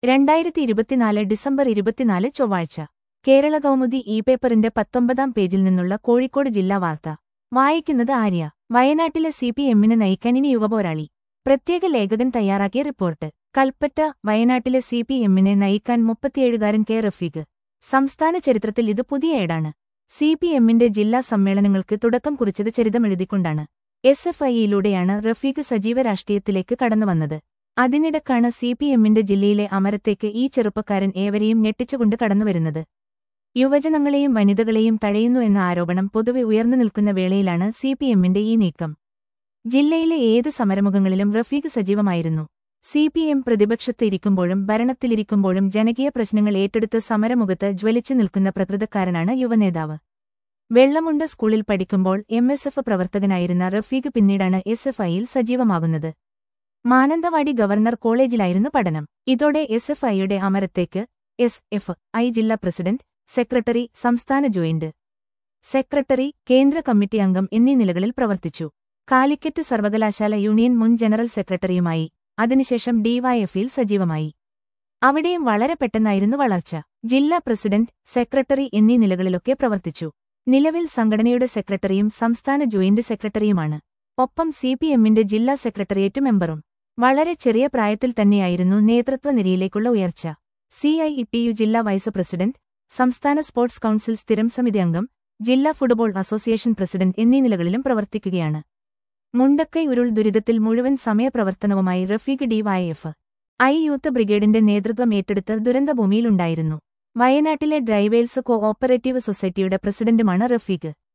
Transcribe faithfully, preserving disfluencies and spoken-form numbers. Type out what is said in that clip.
രണ്ടായിരത്തി ഇരുപത്തിനാല് ഡിസംബർ ഇരുപത്തിനാല് ചൊവ്വാഴ്ച കേരള കൗമുദി ഇ പേപ്പറിന്റെ പത്തൊമ്പതാം പേജിൽ നിന്നുള്ള കോഴിക്കോട് ജില്ലാ വാർത്ത വായിക്കുന്നത് ആര്യ. വയനാട്ടിലെ സി പി എമ്മിന് നയിക്കാൻ ഇനി യുവപോരാളി. പ്രത്യേക ലേഖകൻ തയ്യാറാക്കിയ റിപ്പോർട്ട്. കൽപ്പറ്റ. വയനാട്ടിലെ സി പി എമ്മിനെ നയിക്കാൻ മുപ്പത്തിയേഴുകാരൻ കെ റഫീഖ്. സംസ്ഥാന ചരിത്രത്തിൽ ഇത് പുതിയ ഏടാണ്. സി പി എമ്മിന്റെ ജില്ലാ സമ്മേളനങ്ങൾക്ക് തുടക്കം കുറിച്ചത് ചരിതമെഴുതിക്കൊണ്ടാണ്. എസ് എഫ് ഐയിലൂടെയാണ് റഫീഖ് സജീവ രാഷ്ട്രീയത്തിലേക്ക് കടന്നുവന്നത്. അതിനിടക്കാണ് സി പി എമ്മിന്റെ ജില്ലയിലെ അമരത്തേക്ക് ഈ ചെറുപ്പക്കാരൻ ഏവരെയും ഞെട്ടിച്ചുകൊണ്ട് കടന്നുവരുന്നത്. യുവജനങ്ങളെയും വനിതകളെയും തഴയുന്നു എന്ന ആരോപണം പൊതുവെ ഉയർന്നു നിൽക്കുന്ന വേളയിലാണ് സി പി എമ്മിന്റെ ഈ നീക്കം. ജില്ലയിലെ ഏത് സമരമുഖങ്ങളിലും റഫീഖ് സജീവമായിരുന്നു. സി പി എം പ്രതിപക്ഷത്ത് ഇരിക്കുമ്പോഴും ഭരണത്തിലിരിക്കുമ്പോഴും ജനകീയ പ്രശ്നങ്ങൾ ഏറ്റെടുത്ത് സമരമുഖത്ത് ജ്വലിച്ചു നിൽക്കുന്ന പ്രകൃതക്കാരനാണ് യുവനേതാവ്. വെള്ളമുണ്ട സ്കൂളിൽ പഠിക്കുമ്പോൾ എം എസ് എഫ് പ്രവർത്തകനായിരുന്ന റഫീഖ് പിന്നീടാണ് എസ് എഫ് ഐയിൽ സജീവമാകുന്നത്. മാനന്തവാടി ഗവർണർ കോളേജിലായിരുന്നു പഠനം. ഇതോടെ എസ് എഫ് ഐയുടെ അമരത്തേക്ക് എസ് എഫ് ഐ ജില്ലാ പ്രസിഡന്റ്, സെക്രട്ടറി, സംസ്ഥാന ജോയിന്റ് സെക്രട്ടറി, കേന്ദ്ര കമ്മിറ്റി അംഗം എന്നീ നിലകളിൽ പ്രവർത്തിച്ചു. കാലിക്കറ്റ് സർവകലാശാല യൂണിയൻ മുൻ ജനറൽ സെക്രട്ടറിയുമായി. അതിനുശേഷം ഡിവൈഎഫിൽ സജീവമായി. അവിടെയും വളരെ പെട്ടെന്നായിരുന്നു വളർച്ച. ജില്ലാ പ്രസിഡന്റ്, സെക്രട്ടറി എന്നീ നിലകളിലൊക്കെ പ്രവർത്തിച്ചു. നിലവിൽ സംഘടനയുടെ സെക്രട്ടറിയും സംസ്ഥാന ജോയിന്റ് സെക്രട്ടറിയുമാണ്. ഒപ്പം സി പി എമ്മിന്റെ ജില്ലാ സെക്രട്ടേറിയറ്റ് മെമ്പറും. വളരെ ചെറിയ പ്രായത്തിൽ തന്നെയായിരുന്നു നേതൃത്വ നിരയിലേക്കുള്ള ഉയർച്ച. സി ഐ ടി യു ജില്ലാ വൈസ് പ്രസിഡന്റ്, സംസ്ഥാന സ്പോർട്സ് കൗൺസിൽ സ്ഥിരം സമിതി അംഗം, ജില്ലാ ഫുട്ബോൾ അസോസിയേഷൻ പ്രസിഡന്റ് എന്നീ നിലകളിലും പ്രവർത്തിക്കുകയാണ്. മുണ്ടക്കൈ ഉരുൾ ദുരിതത്തിൽ മുഴുവൻ സമയ പ്രവർത്തനവുമായി റഫീഖ് ഡിവൈഎഫ് ഐ യൂത്ത് ബ്രിഗേഡിന്റെ നേതൃത്വം ഏറ്റെടുത്ത് ദുരന്തഭൂമിയിലുണ്ടായിരുന്നു. വയനാട്ടിലെ ഡ്രൈവേഴ്സ് കോ ഓപ്പറേറ്റീവ് സൊസൈറ്റിയുടെ പ്രസിഡന്റുമാണ് റഫീഖ്.